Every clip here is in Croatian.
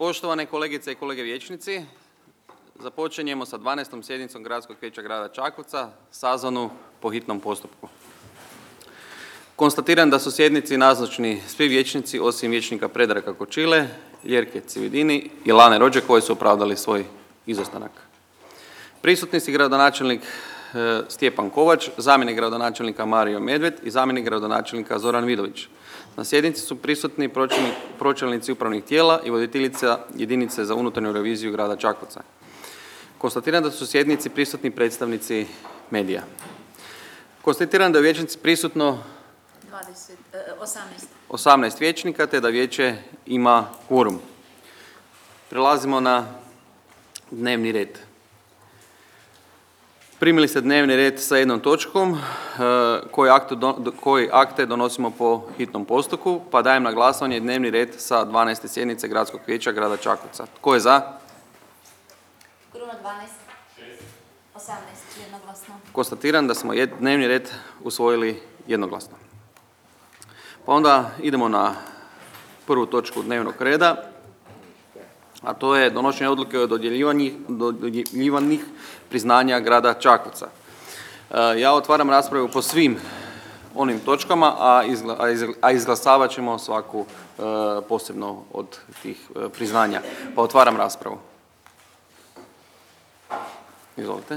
Poštovane kolegice i kolege vijećnici, započinjemo sa 12. sjednicom Gradskog vijeća grada Čakovca, sazvanu po hitnom postupku. Konstatiram da su sjednici nazočni svi vijećnici osim vijećnika Predraga Kočile, Ljerke Cividini i Lane Rođe koji su opravdali svoj izostanak. Prisutni su gradonačelnik Stjepan Kovač, zamjenik gradonačelnika Mario Medved i zamjenik gradonačelnika Zoran Vidović. Na sjednici su prisutni pročelnici upravnih tijela i voditeljica jedinice za unutarnju reviziju grada Čakovca. Konstatiram da su sjednici prisutni predstavnici medija. Konstatiram da je vijećnici prisutno 18 vijećnika te da vijeće ima kvorum. Prelazimo na dnevni red. Primili ste dnevni red sa jednom točkom koji akte donosimo po hitnom postupku, pa dajem na glasovanje dnevni red sa 12. sjednice Gradskog vijeća grada Čakovca. Tko je za? Gruno 12. 18. Jednoglasno. Konstatiram da smo dnevni red usvojili jednoglasno. Pa onda idemo na prvu točku dnevnog reda, a to je donošenje odluke o dodjeljivanih priznanja grada Čakovca. Ja otvaram raspravu po svim onim točkama, a izglasavat ćemo svaku posebno od tih priznanja. Pa otvaram raspravu. Izvolite.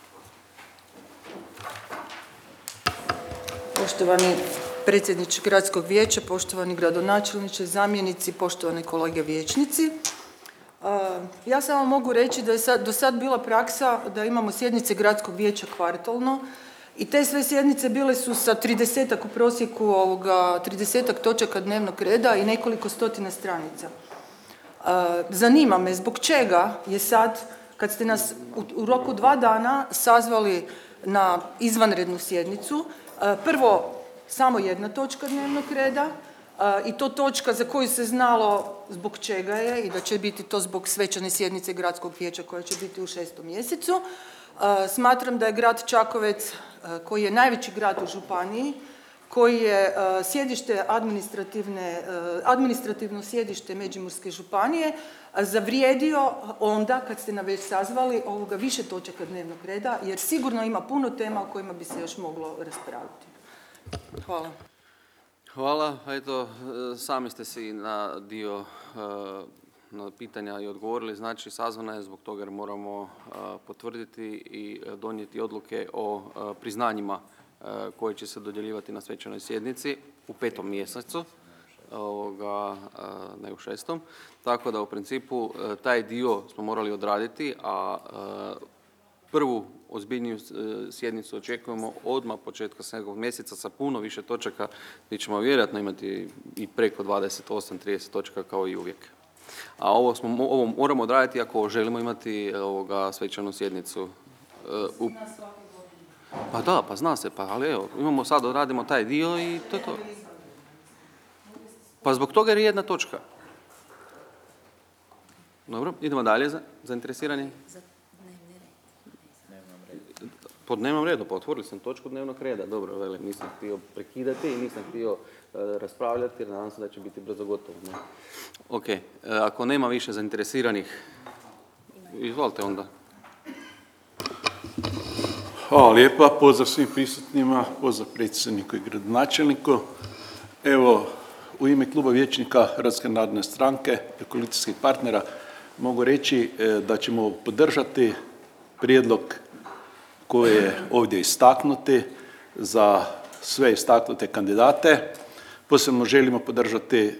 Poštovani predsjedniče Gradskog vijeća, poštovani gradonačelniče, zamjenici, poštovani kolege vijećnici. Ja samo mogu reći da je do sad bila praksa da imamo sjednice Gradskog vijeća kvartalno i te sve sjednice bile su sa 30-ak u prosjeku 30-ak točaka dnevnog reda i nekoliko stotina stranica. Zanima me zbog čega je sad, kad ste nas u roku 2 dana sazvali na izvanrednu sjednicu, prvo samo jedna točka dnevnog reda, i to točka za koju se znalo zbog čega je i da će biti to zbog svečane sjednice Gradskog vijeća koja će biti u 6. mjesecu. Smatram da je grad Čakovec, koji je najveći grad u županiji, koji je sjedište administrativno sjedište Međimurske županije, zavrijedio onda kad ste nas već sazvali više točaka dnevnog reda, jer sigurno ima puno tema o kojima bi se još moglo raspraviti. Hvala. Hvala. Eto, sami ste si na dio na pitanja i odgovorili. Znači, sazvana je zbog toga jer moramo potvrditi i donijeti odluke o priznanjima koje će se dodjeljivati na svečanoj sjednici u 5. mjesecu, ne u 6. Tako da u principu taj dio smo morali odraditi, a prvu ozbiljniju sjednicu očekujemo odmah početka 7. mjeseca sa puno više točaka gdje ćemo vjerojatno imati i preko 28-30 točaka kao i uvijek. A ovo moramo odraditi ako želimo imati svečanu sjednicu. Pa da, pa zna se, ali evo, imamo sad, odradimo taj dio i to je to. Pa zbog toga je jedna točka. Dobro, idemo dalje, zainteresirani? Po dnevnom redu, pa otvorili sam točku dnevnog reda. Dobro, nisam htio prekidati i nisam htio raspravljati jer nadam se da će biti brzo gotovo. Ne? Ok, ako nema više zainteresiranih, izvolite onda. Hvala lijepa, pozdrav svim prisutnima, pozdrav predsjedniku i gradonačelniku. Evo, u ime kluba vijećnika Hrvatske narodne stranke i koalicijskih partnera mogu reći da ćemo podržati prijedlog koji je ovdje istaknuti za sve istaknute kandidate. Posebno želimo podržati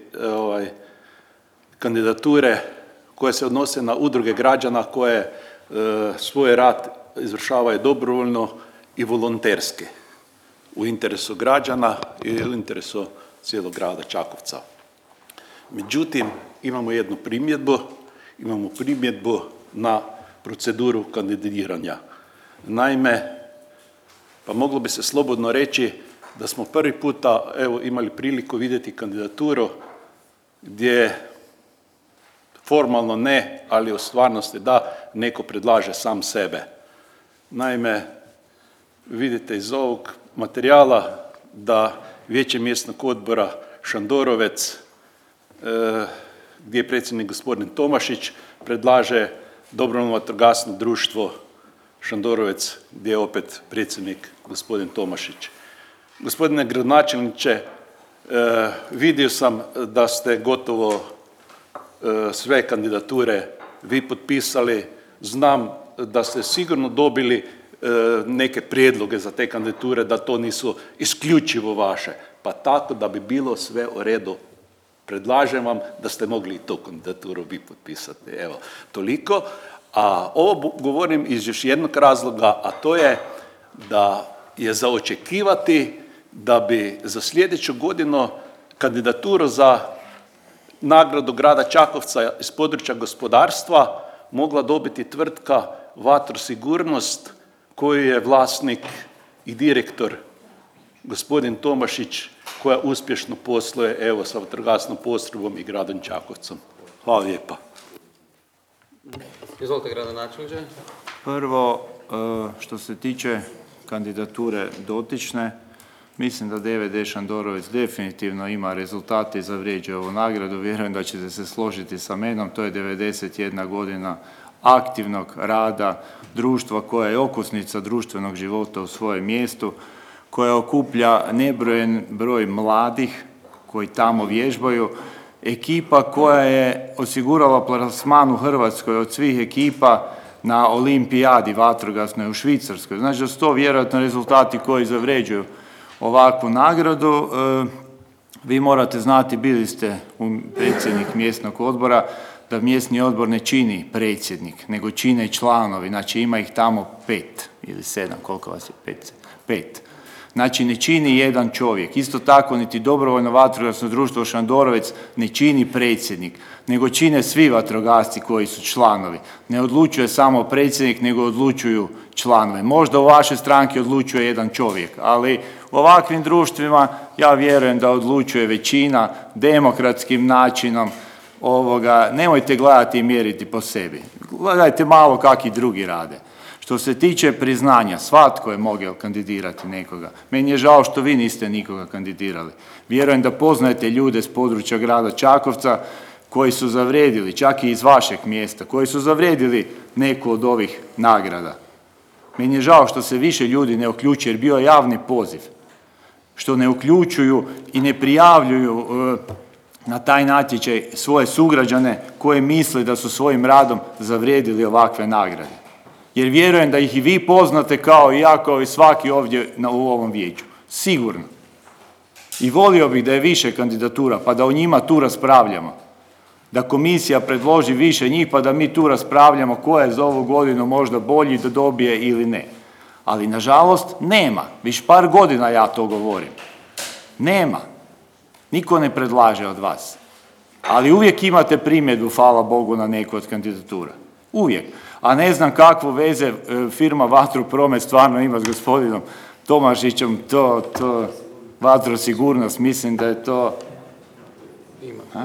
kandidature koje se odnose na udruge građana koje svoj rad izvršavaju dobrovoljno i volonterski u interesu građana i u interesu cijelog grada Čakovca. Međutim, imamo jednu primjedbu na proceduru kandidiranja. Naime, pa moglo bi se slobodno reći da smo prvi puta imali priliku vidjeti kandidaturu gdje formalno ne, ali u stvarnosti da, neko predlaže sam sebe. Naime, vidite iz ovog materijala da Vijeće mjesnog odbora Šandorovec gdje je predsjednik gospodin Tomašić, predlaže dobrovoljno vatrogasno društvo Šandorovec, gdje je opet predsjednik gospodin Tomašić. Gospodine gradonačelniče, vidio sam da ste gotovo sve kandidature vi potpisali. Znam da ste sigurno dobili neke prijedloge za te kandidature, da to nisu isključivo vaše. Pa tako da bi bilo sve u redu, predlažem vam da ste mogli i tu kandidaturu vi potpisati. Evo, toliko. A ovo govorim iz još jednog razloga, a to je da je za očekivati da bi za sljedeću godinu kandidaturu za nagradu grada Čakovca iz područja gospodarstva mogla dobiti tvrtka Vatrosigurnost, koju je vlasnik i direktor gospodin Tomašić, koja uspješno posluje evo sa vatrogasnom postrojbom i gradom Čakovcom. Hvala lijepa. Izvolite, gradonačelniče. Prvo, što se tiče kandidature dotične, mislim da DVD Šandorovec definitivno ima rezultate i zavređuje ovu nagradu. Vjerujem da ćete se složiti sa menom. To je 91 godina aktivnog rada društva koja je okosnica društvenog života u svojem mjestu, koja okuplja nebrojen broj mladih koji tamo vježbaju, ekipa koja je osigurala plasman u Hrvatskoj od svih ekipa na olimpijadi vatrogasnoj u Švicarskoj. Znači da su to vjerojatno rezultati koji zavređuju ovakvu nagradu. Vi morate znati, bili ste predsjednik mjesnog odbora, da mjesni odbor ne čini predsjednik, nego čine članovi, znači ima ih tamo 5 ili 7, koliko vas je? 5. Znači ne čini jedan čovjek. Isto tako niti dobrovoljno vatrogasno društvo Šandorovec ne čini predsjednik, nego čine svi vatrogasci koji su članovi. Ne odlučuje samo predsjednik, nego odlučuju članovi. Možda u vašoj stranki odlučuje jedan čovjek, ali u ovakvim društvima ja vjerujem da odlučuje većina demokratskim načinom. Nemojte gledati i mjeriti po sebi. Gledajte malo kak i drugi rade. Što se tiče priznanja, svatko je mogao kandidirati nekoga. Meni je žao što vi niste nikoga kandidirali. Vjerujem da poznajete ljude s područja grada Čakovca koji su zavrijedili, čak i iz vašeg mjesta, koji su zavrijedili neku od ovih nagrada. Meni je žao što se više ljudi ne uključuje, jer bio je javni poziv. Što ne uključuju i ne prijavljuju na taj natječaj svoje sugrađane koje misle da su svojim radom zavrijedili ovakve nagrade. Jer vjerujem da ih i vi poznate kao i ja, kao i svaki ovdje u ovom vijeću. Sigurno. I volio bih da je više kandidatura, pa da o njima tu raspravljamo. Da komisija predloži više njih, pa da mi tu raspravljamo ko je za ovu godinu možda bolji da dobije ili ne. Ali, nažalost, nema. Viš par godina ja to govorim. Nema. Niko ne predlaže od vas. Ali uvijek imate primjedbu, hvala Bogu, na neku od kandidatura. Uvijek. A ne znam kakvu veze firma Vatropromet stvarno ima s gospodinom Tomašićem, to Vatrosigurnost, mislim da je to... Ima.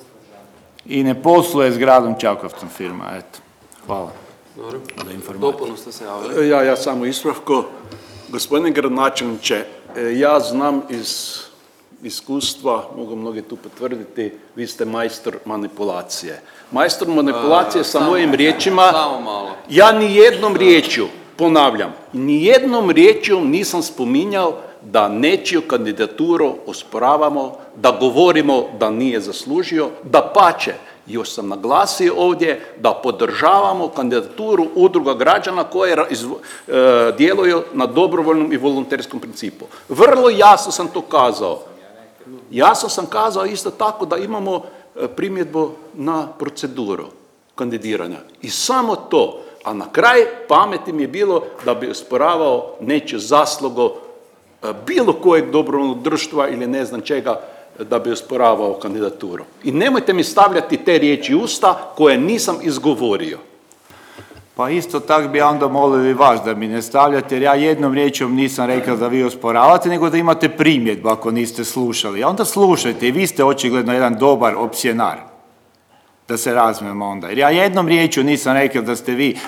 I ne posluje s gradom Čakovcom firma, eto. Hvala. Dobro. Dopunu ste se javili. Ja samo ispravko. Gospodine gradonačelniče, ja znam iz iskustva, mogu mnogi tu potvrditi, vi ste majstor manipulacije. Majstor manipulacije sa mojim riječima, ja ni jednom riječju, ponavljam, ni jednom riječju nisam spominjao da nečiju kandidaturu osporavamo, da govorimo da nije zaslužio, dapače, još sam naglasio ovdje da podržavamo kandidaturu udruga građana koje djeluju na dobrovoljnom i volonterskom principu. Vrlo jasno sam to kazao. Jasno sam kazao isto tako da imamo primjedbu na proceduru kandidiranja. I samo to. A na kraj pameti mi je bilo da bi osporavao nečiju zaslugu bilo kojeg dobrovoljnog društva ili ne znam čega, da bi osporavao kandidaturu. I nemojte mi stavljati te riječi u usta koje nisam izgovorio. Pa isto tak bi ja onda molio i vas da mi ne stavljate, jer ja jednom riječom nisam rekao da vi osporavate, nego da imate primjedbu ako niste slušali. A onda slušajte, i vi ste očigledno jedan dobar opsjenar. Da se razumijemo onda. Jer ja jednom riječju nisam rekao da ste vi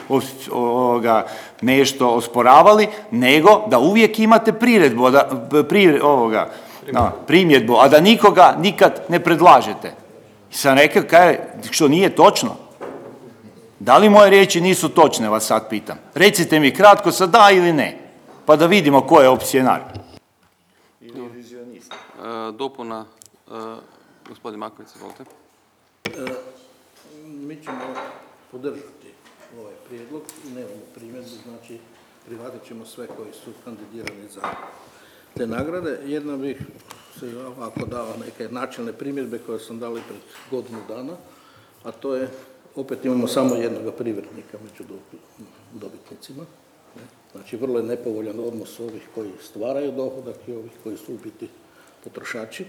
nešto osporavali, nego da uvijek imate primjedbu, a da nikoga nikad ne predlažete. Sam rekao što nije točno? Da li moje riječi nisu točne, vas sad pitam? Recite mi kratko sa da ili ne, pa da vidimo ko je opcionar. Ili vizionist. Dopuna, gospodin Maković, izvolite. Mi ćemo podržati ovaj prijedlog, nemamo primjedbu, znači prihvatit ćemo sve koji su kandidirani za te nagrade. Jedno bih se ovako dao neke načelne primjedbe koje sam dali pred godinu dana, a to je, opet imamo samo jednog privrednika među dobitnicima. Znači, vrlo je nepovoljan odnos ovih koji stvaraju dohodak i ovih koji su u biti potrošači.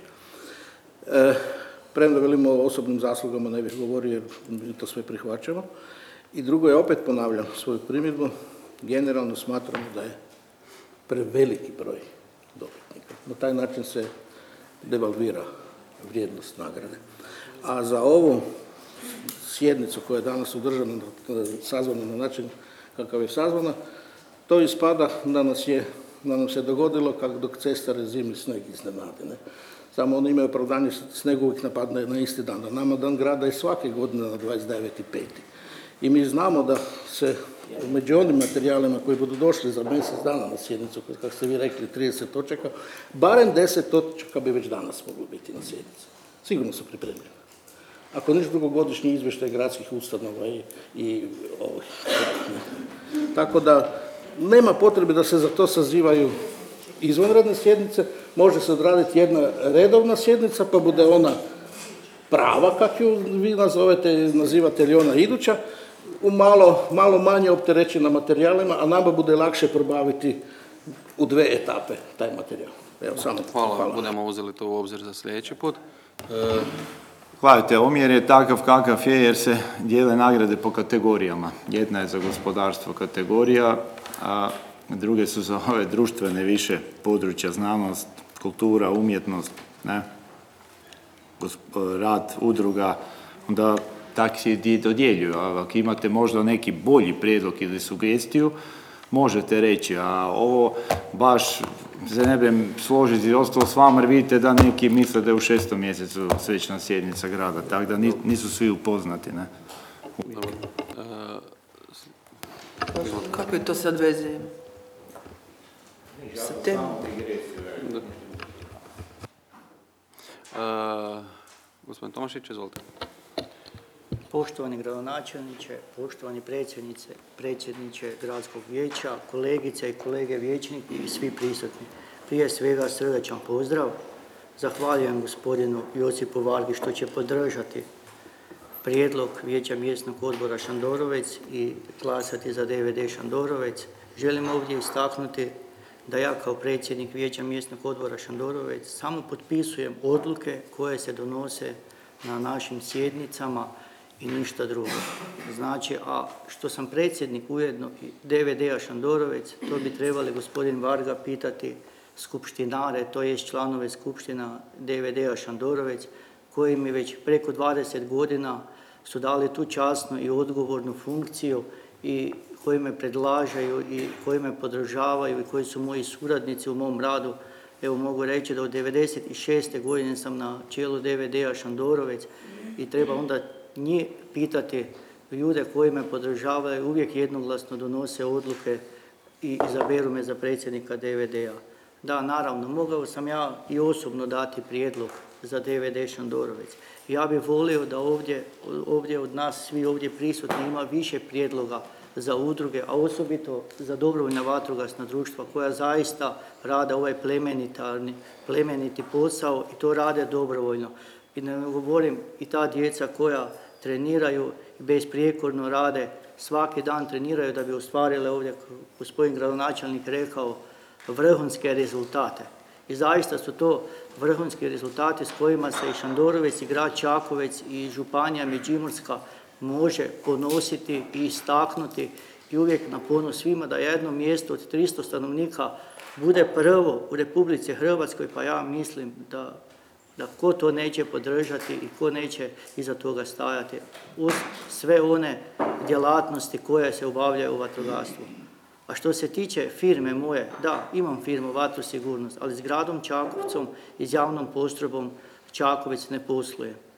Premda velimo o osobnim zaslugama ne bih govorio jer mi to sve prihvaćamo. I drugo je, opet ponavljam svoju primjedbu, generalno smatramo da je preveliki broj dobitnika. Na taj način se devalvira vrijednost nagrade. A za ovu sjednicu koja je danas održana, sazvana na način kakav je sazvana, to ispada da nam se dogodilo kako dok cestare zimi sneg iznenade. Ne? Samo oni imaju opravdanje, sneg uvijek napadne na isti dan. A nama dan grada je svake godine na 29.5. I mi znamo da se među onim materijalima koji budu došli za mjesec dana na sjednicu, kako ste vi rekli, 30 točaka, barem 10 točaka bi već danas moglo biti na sjednici. Sigurno su pripremljeni. Ako niš dugogodišnji izvještaj gradskih ustanova i ovih. Tako da nema potrebe da se za to sazivaju izvanredne sjednice, može se odraditi jedna redovna sjednica, pa bude ona prava, kako ju vi nazivate, ili ona iduća, u malo manje opterećena materijalima, a nama bude lakše probaviti u 2 etape taj materijal. Evo, samo Hvala, budemo uzeli to u obzir za sljedeći put. Gledajte, omjer je takav kakav je jer se dijele nagrade po kategorijama. Jedna je za gospodarstvo kategorija, a druge su za ove društvene više područja, znanost, kultura, umjetnost, ne? Rad udruga, onda tak se i dodjeljuju. A ako imate možda neki bolji prijedlog ili sugestiju, možete reći, a ovo baš se ne bih složiti ostalo s vama, jer vidite da neki misle da je u 6. mjesecu svečana sjednica grada, tako da nisu svi upoznati, ne? Dobro. Kakve to sad veze ima? Sa temom? Gospodin Tomašić, izvolite. Poštovani gradonačelniče, poštovani predsjedniče gradskog vijeća, kolegice i kolege vijećnici i svi prisutni. Prije svega srdačan pozdrav. Zahvaljujem gospodinu Josipu Vargi što će podržati prijedlog Vijeća mjesnog odbora Šandorovec i glasati za DVD Šandorovec. Želim ovdje istaknuti da ja kao predsjednik Vijeća mjesnog odbora Šandorovec samo potpisujem odluke koje se donose na našim sjednicama i ništa drugo. Znači, a što sam predsjednik ujedno i DVD-a Šandorovec, to bi trebali gospodin Varga pitati skupštinare, to jest članove skupština DVD-a Šandorovec, koji mi već preko 20 godina su dali tu časnu i odgovornu funkciju i koji me predlažaju i koji me podržavaju i koji su moji suradnici u mom radu. Evo, mogu reći da od 96. godine sam na čelu DVD-a Šandorovec i treba onda njih pitati ljude koji me podržavaju, uvijek jednoglasno donose odluke i izaberu me za predsjednika DVD-a. Da, naravno, mogao sam ja i osobno dati prijedlog za DVD Šandorovec. Ja bih volio da ovdje od nas, svi ovdje prisutni, ima više prijedloga za udruge, a osobito za dobrovoljna vatrogasna društva koja zaista rade ovaj plemeniti posao i to rade dobrovoljno. I ne govorim i ta djeca koja treniraju i besprijekorno rade, svaki dan treniraju da bi ostvarile ovdje, gospodin gradonačelnik rekao, vrhunske rezultate. I zaista su to vrhunski rezultati s kojima se i Šandorovec i grad Čakovec i županija Međimurska može ponositi i istaknuti i uvijek na ponos svima da jedno mjesto od 300 stanovnika bude prvo u Republici Hrvatskoj, pa ja mislim da ko to neće podržati i ko neće iza toga stajati uz sve one djelatnosti koje se obavljaju u vatrogastvu. A što se tiče firme moje, da, imam firmu Vatrosigurnost, ali s gradom Čakovcom i s javnom postrojbom Čakovec ne poslujem.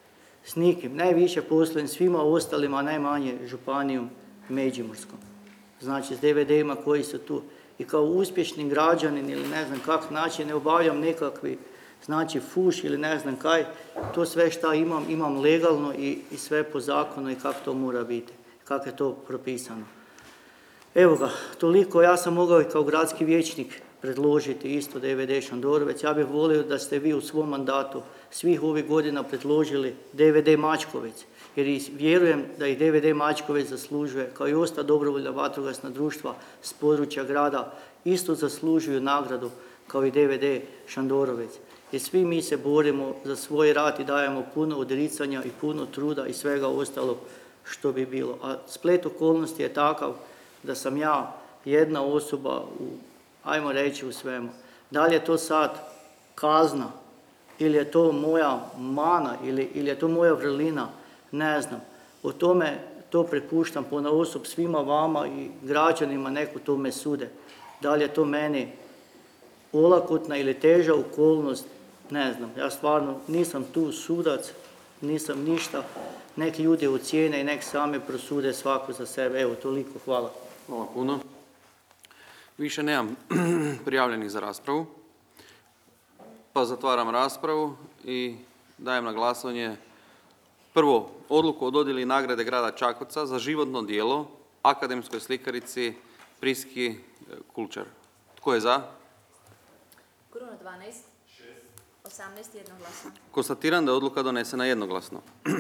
s nikim. Najviše poslujem svima ostalima, a najmanje županijom Međimurskom. Znači s DVD-ima koji su tu. I kao uspješni građanin ili ne znam kak, znači ne obavljam nekakvi, znači fuš ili ne znam kaj, to sve šta imam, imam legalno i sve po zakonu i kako to mora biti, kako je to propisano. Evo ga, toliko, ja sam mogao i kao gradski vijećnik predložiti isto DVD Šandorovec. Ja bih volio da ste vi u svom mandatu svih ovih godina predložili DVD Mačkovec, jer vjerujem da i DVD Mačkovec zaslužuje, kao i ostala dobrovoljna vatrogasna društva s područja grada, isto zaslužuju nagradu kao i DVD Šandorovec. Jer svi mi se borimo za svoj rad i dajemo puno odricanja i puno truda i svega ostalog što bi bilo. A splet okolnosti je takav da sam ja jedna osoba ajmo reći u svemu. Da li je to sad kazna ili je to moja mana ili je to moja vrlina, ne znam. O tome to prepuštam ponaosob svima vama i građanima, neko tome sude. Da li je to meni olakotna ili teža okolnost, ne znam. Ja stvarno nisam tu sudac, nisam ništa. Neki ljudi ocijene i nek same prosude svako za sebe. Evo, toliko. Hvala. Hvala puno. Više nemam prijavljenih za raspravu, pa zatvaram raspravu i dajem na glasovanje prvo odluku o dodjeli nagrade grada Čakovca za životno djelo akademskoj slikarici Priski Kulčar. Tko je za? Kruno 12. 18 jednoglasno. Konstatiram da je odluka donesena jednoglasno.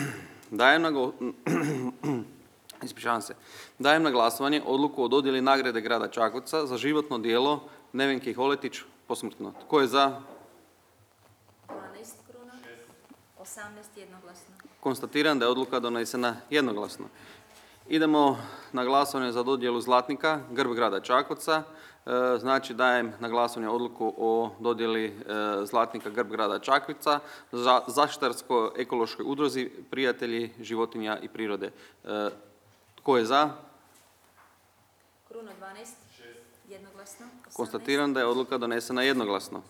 Dajem na glasovanje odluku o dodjeli nagrade grada Čakovca za životno djelo Nevenki Holetić posmrtno. Tko je za? 12 kruna. 18 jednoglasno. Konstatiram da je odluka donesena jednoglasno. Idemo na glasovanje za dodjelu zlatnika Grb grada Čakovca. Znači dajem na glasovanje odluku o dodjeli zlatnika Grb grada Čakovca za zaštitarsko-ekološkoj udruzi Prijatelji životinja i prirode. Tko je za? Kruno 12. Jednoglasno. 18. Konstatiram da je odluka donesena jednoglasno.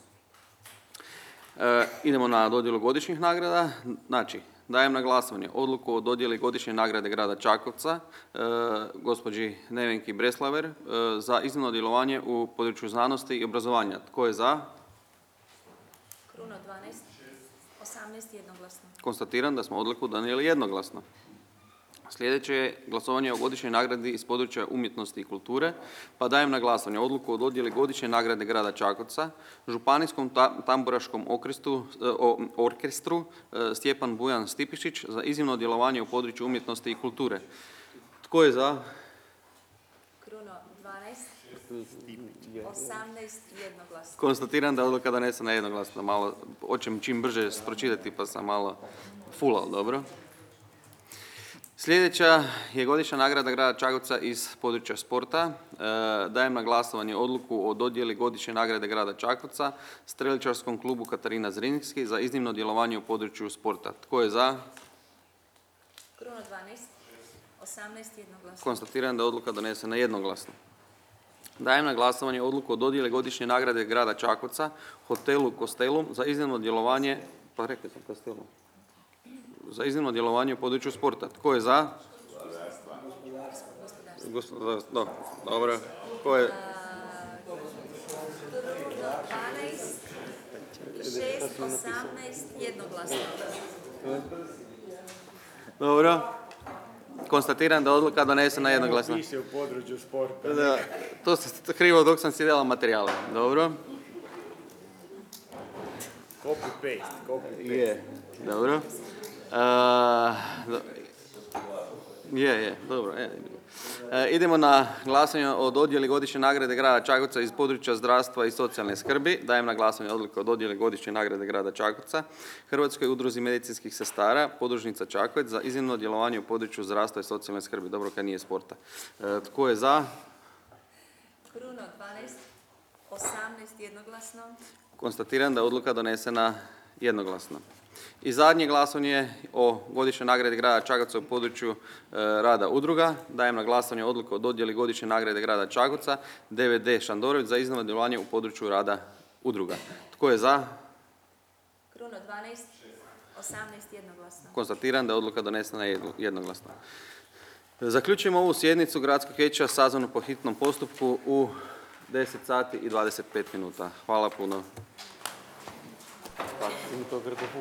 Idemo na dodjelu godišnjih nagrada. Znači, dajem na glasovanje odluku o dodjeli godišnje nagrade grada Čakovca gospođi Nevenki Breslaver za iznimno djelovanje u području znanosti i obrazovanja. Tko je za? Kruno 12. 18 jednoglasno. Konstatiram da smo odluku donijeli jednoglasno. Sljedeće je glasovanje o godišnjoj nagradi iz područja umjetnosti i kulture, pa dajem na glasovanje odluku o dodjeli godišnje nagrade grada Čakovca, Županijskom tamburaškom orkestru Stjepan Bujan Stipišić za iznimno djelovanje u području umjetnosti i kulture. Tko je za? Kruno 12. 18 jednoglasno. Konstatiram da je odluka donesena jednoglasno. Malo, hoćem čim brže pročitati pa sam malo fulal, dobro. Sljedeća je godišnja nagrada grada Čakovca iz područja sporta. Dajem na glasovanje odluku o dodjeli godišnje nagrade grada Čakovca streličarskom klubu Katarina Zrinski za iznimno djelovanje u području sporta. Tko je za? Kruno 12. 18 jednoglasno. Konstatiram da je odluka donesena jednoglasno. Dajem na glasovanje odluku o dodjeli godišnje nagrade grada Čakovca hotelu Kostelum za iznimno djelovanje, pa rekli sam Kostelum, za iznimno djelovanje u području sporta. Tko je za? Gospodarstvo. Dobro. Tko je? 12, 6, 18, jednoglasno. Dobro. Konstatiram da je odluka donesena jednoglasno. Piše u području sporta. Da, to se krivo dok sam si dala materijale. Dobro. Copy-paste. Je. Dobro. Dobro. Idemo na glasanje o dodjeli godišnje nagrade grada Čakovca iz područja zdravstva i socijalne skrbi. Dajem na glasanje odluku o dodjeli godišnje nagrade grada Čakovca Hrvatskoj udruzi medicinskih sestara, podružnica Čakovec za iznimno djelovanje u području zdravstva i socijalne skrbi. Dobro kad nije sporta. Tko je za? Kruno 12, 18 jednoglasno. Konstatiram da je odluka donesena jednoglasno. I zadnje glasovanje o godišnjoj nagradi grada Čakovca u području rada udruga. Dajem na glasovanje odluku o dodjeli godišnje nagrade grada Čakovca DVD Šandorović za iznimno djelovanje u području rada udruga. Tko je za? Kruno 12, 18 jednoglasno. Konstatiram da je odluka donesena jednoglasno. Zaključujemo ovu sjednicu Gradskog vijeća sazvanu po hitnom postupku u 10 sati i 25 minuta. Hvala puno.